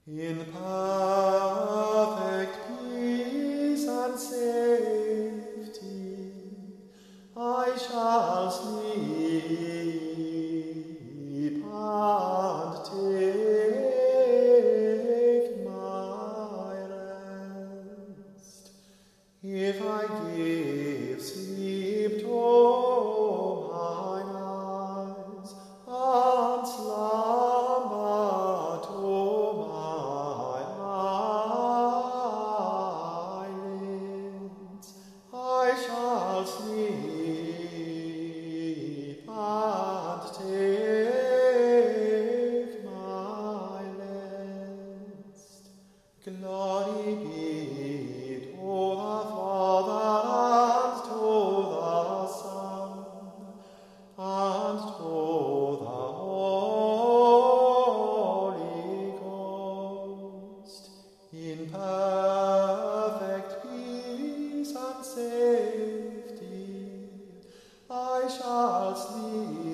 In perfect peace and safety, I shall sleep and take my rest. If I give sleep to mine eyes and slumber to my eyelids, I shall sleep and take my rest. Glory be to the Father and to the Son and to the Holy Ghost, in perfect peace and safety, I shall sleep